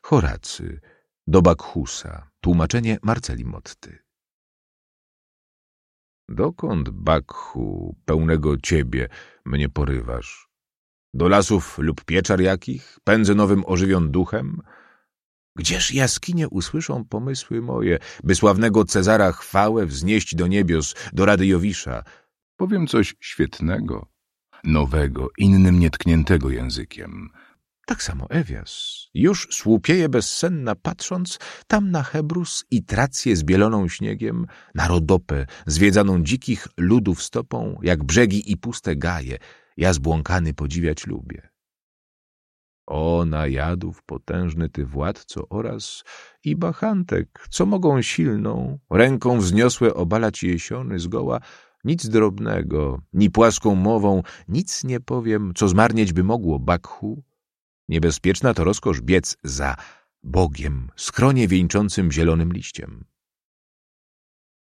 Horacy, do Bakchusa, tłumaczenie Marceli Motty. Dokąd, Bakchu, pełnego ciebie, mnie porywasz? Do lasów lub pieczar jakich, pędzenowym ożywion duchem? Gdzież jaskinie usłyszą pomysły moje, by sławnego Cezara chwałę wznieść do niebios, do rady Jowisza? Powiem coś świetnego, nowego, innym nietkniętego językiem. Tak samo Ewias już słupieje bezsenna, patrząc tam na Hebrus i Trację zbieloną śniegiem, na Rodopę zwiedzaną dzikich ludów stopą, jak brzegi i puste gaje, ja zbłąkany podziwiać lubię. O najadów potężny ty władco oraz i Bachantek, co mogą silną, ręką wzniosłe obalać jesiony zgoła, nic drobnego, ni płaską mową, nic nie powiem, co zmarnieć by mogło, Bakchu. Niebezpieczna to rozkosz biec za Bogiem, skronie wieńczącym zielonym liściem.